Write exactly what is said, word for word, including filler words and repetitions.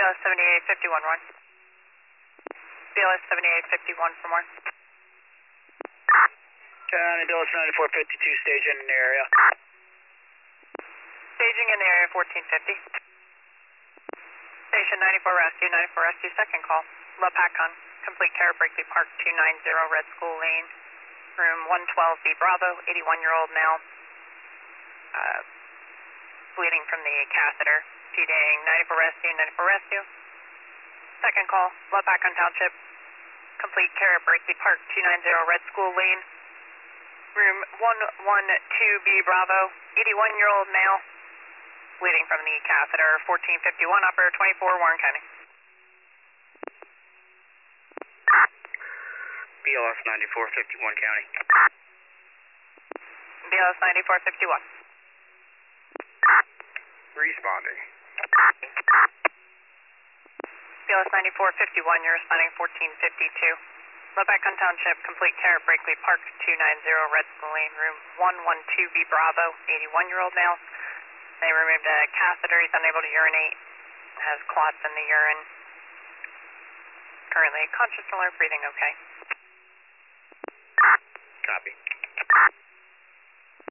B L S seventy-eight fifty-one, Ron. B L S seventy-eight fifty-one for more. County, B L S ninety-four fifty-two, staging in the area. Staging in the area fourteen fifty. Station ninety-four Rescue, ninety-four Rescue, second call. La Pacon, complete care, Berkeley Park, two ninety, Red School Lane, room one twelve B Bravo, eighty-one-year-old male, uh, bleeding from the catheter, feeding ninety-four Rescue, ninety-four Rescue. Second call, La Pacon Township, complete care, Berkeley Park, two ninety, Red School Lane, room one twelve B Bravo, eighty-one-year-old male, bleeding from the catheter, fourteen fifty-one, operator twenty-four, Warren County. B L S ninety-four fifty-one, County. B L S ninety-four fifty-one. Responding. B L S ninety-four fifty-one, you're responding fourteen fifty-two. La Pacon Township, complete care, Berkeley Park, two ninety, Red School Lane, room one twelve B Bravo, eighty-one-year-old male. They removed a catheter, he's unable to urinate, has clots in the urine. Currently conscious, alert, breathing okay. Copy.